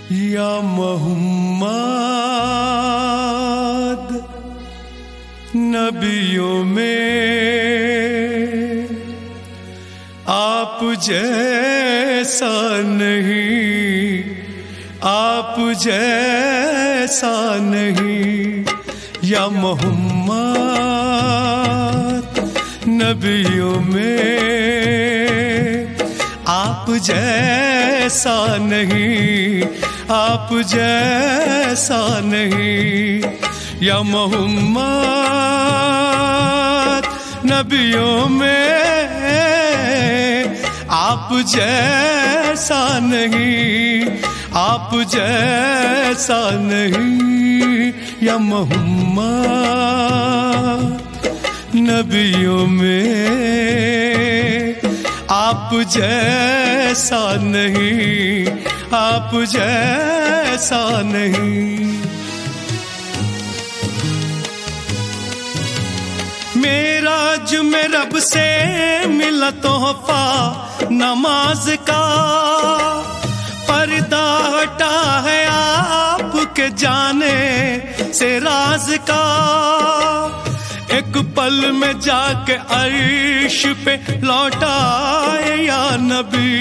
या मोहम्मद नबियों में आप जैसा नहीं, आप जैसा नहीं। या मोहम्मद नबियों में आप जैसा नहीं, आप जैसा नहीं। या मोहम्मद नबियों में आप जैसा नहीं, आप जैसा नहीं। या मोहम्मद नबियों में आप जैसा नहीं, आप जैसा नहीं। मेराज में रब से मिला तोहफा नमाज का, पर्दा हटा है आपके जाने से राज का। एक पल में जाके अर्श पे लौटाए या नबी,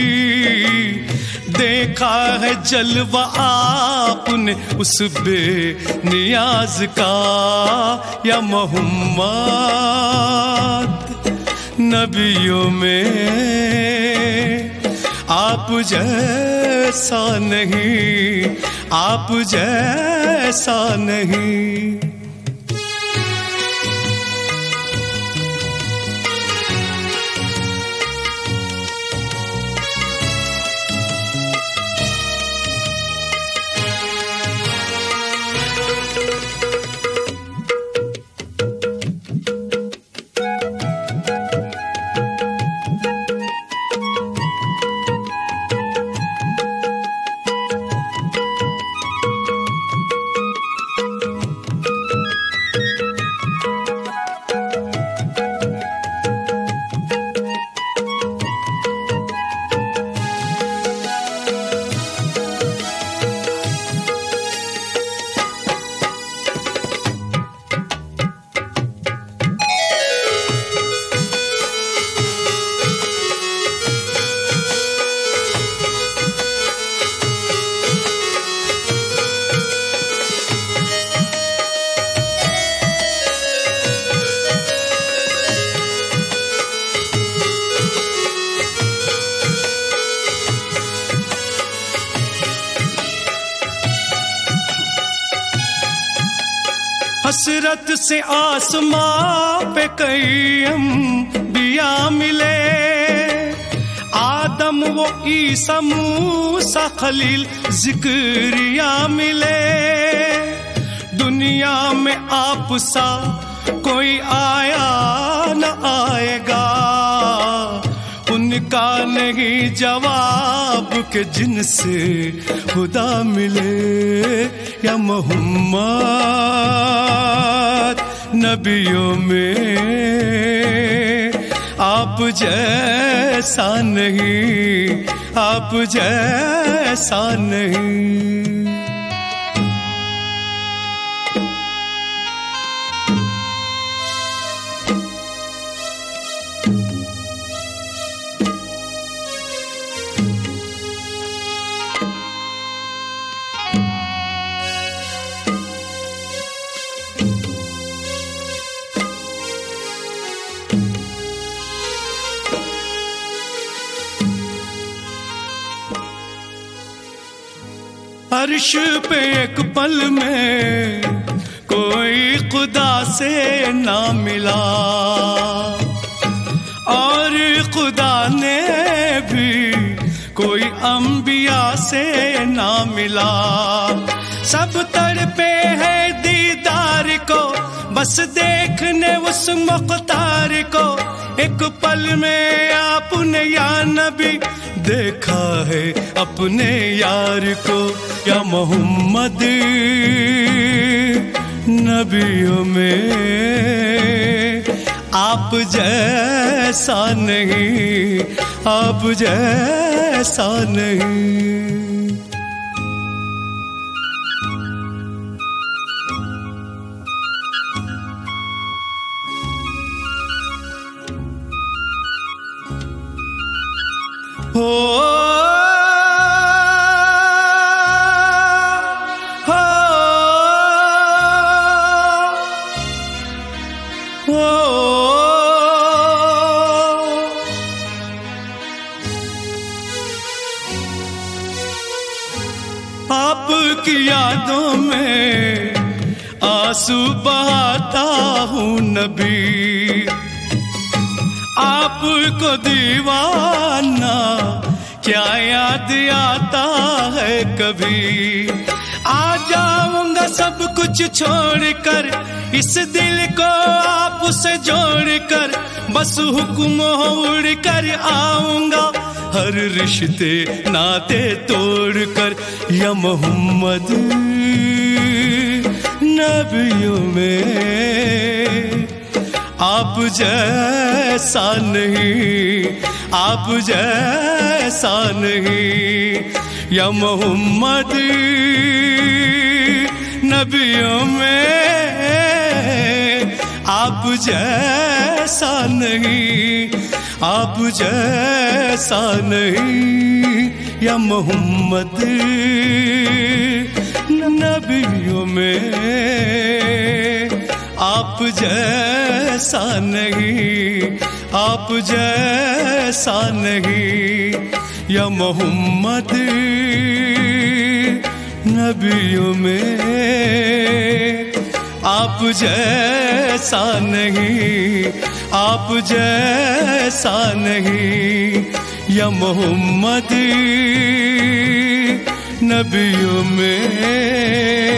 देखा है जलवा आपने उस बेनियाज का। या मोहम्मद नबियों में आप जैसा नहीं, आप जैसा नहीं। हसरत से आसमां पे कई अंबिया मिले, आदम वो ईसा मूसा खलील जिक्रिया मिले। दुनिया में आप सा कोई आया न आएगा, उनका नहीं जवाब के जिनसे खुदा मिले। या मोहम्मद नबियों में आप जैसा नहीं, आप जैसा नहीं। अर्श पे एक पल में कोई खुदा से ना मिला, और खुदा ने भी कोई अंबिया से ना मिला। सब तड़पे है दीदार को, बस देखने उस मुख्तार को। एक पल में आपने या नबी देखा है अपने यार को। या मोहम्मद नबियों में आप जैसा नहीं, आप जैसा नहीं। हो आपकी यादों में आंसू बहाता हूँ नबी, आपको दीवाना क्या याद आता है कभी। आ जाऊंगा सब कुछ छोड़कर, इस दिल को आपसे जोड़कर, बस हुक्म हो उड़कर आऊंगा, हर रिश्ते नाते तोड़कर। या मोहम्मद नबियों में आप जैसा नहीं, आप जैसा नहीं। या मोहम्मद नबियों में आप जैसा नहीं, आप जैसा नहीं। या मोहम्मद नबियों में आप जैसा नहीं, आप जैसा नहीं। या मोहम्मद नबियों में आप जैसा नहीं, आप जैसा नहीं। या मोहम्मद नबियों में